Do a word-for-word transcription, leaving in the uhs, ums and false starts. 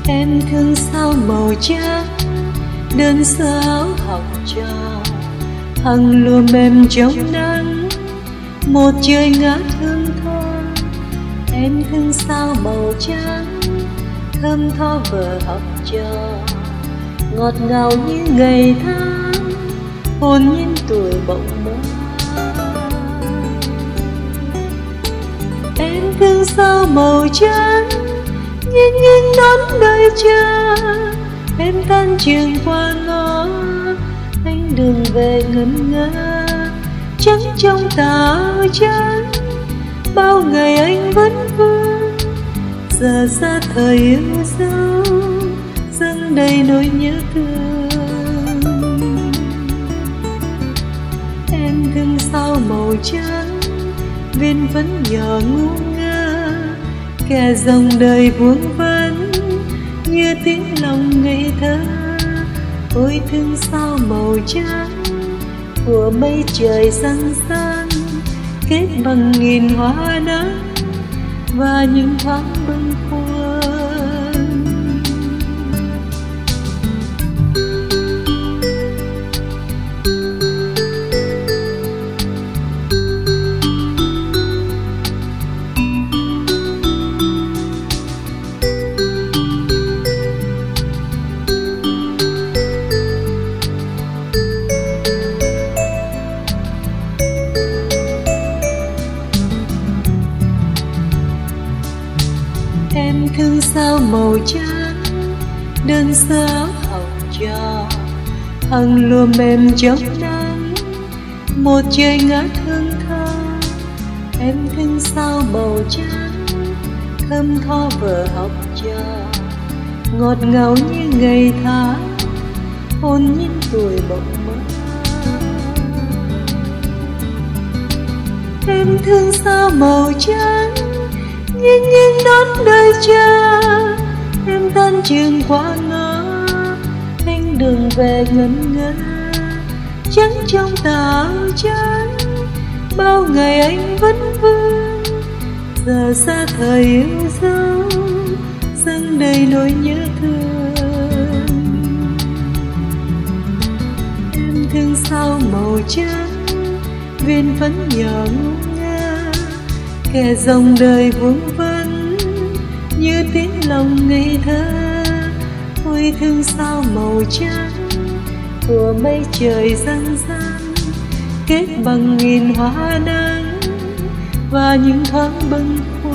Em thương sao màu trắng đơn sơ áo học trò, hằng lùa mềm trong nắng, một trời ngát hương thơm. Em thương sao màu trắng thơm tho vợ học trò, ngọt ngào như ngày tháng, hồn nhiên tuổi bỗng mơ. Em thương sao màu trắng nghiêng nghiêng đón đời chờ, em tan trường qua ngõ anh đường về ngẩn ngơ. Trắng trong tà áo trắng bao ngày anh vẫn vương, giờ xa thời yêu dấu dâng đầy nỗi nhớ thương. Em thương sao màu trắng viên vẫn nhỏ ngu ngơ, kẻ dòng đời vuông vắn như tiếng lòng ngây thơ. Ôi thương sao màu trắng của mây trời răng răng, kết bằng nghìn hoa nắng và những thoáng bâng khuâng. Em thương sao màu trắng đơn sơ áo học trò, hằng lùa mềm trong nắng, một trời ngát hương thơm. Em thương sao màu trắng thơm tho vợ học trò, ngọt ngào như ngày tháng, hồn nhiên tuổi bỗng mơ. Em thương sao màu trắng nghiêng nghiêng đón đời chờ, em tan trường qua ngõ anh đường về ngẩn ngơ. Trắng trong tà áo trắng bao ngày anh vẫn vương, giờ xa thời yêu dấu dâng đầy nỗi nhớ thương. Em thương sao màu trắng viên phấn nhỏ ngu ngơ, kẻ dòng đời vuông vắn như tiếng lòng ngây thơ. Ôi thương sao màu trắng của mây trời răng răng, kết bằng nghìn hoa nắng và những thoáng bâng khuâng.